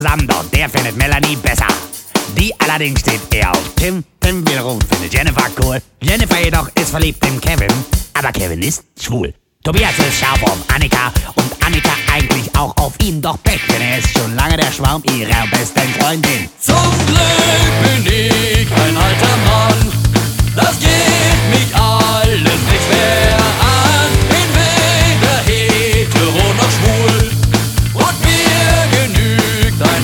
Sander, der findet Melanie besser. Die allerdings steht eher auf Tim. Tim wiederum findet Jennifer cool. Jennifer jedoch ist verliebt in Kevin. Aber Kevin ist schwul. Tobias ist scharf auf Annika und Annika eigentlich auch auf ihn. Doch Beck, denn er ist schon lange der Schwarm ihrer besten Freundin. Zum Glück bin ich ein alter Mann. Das geht mich